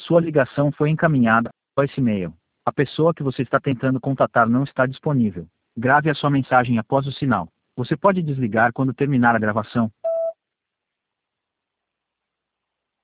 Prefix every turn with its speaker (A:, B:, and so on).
A: Sua ligação foi encaminhada para esse e-mail. A pessoa que você está tentando contatar não está disponível. Grave a sua mensagem após o sinal. Você pode desligar quando terminar a gravação.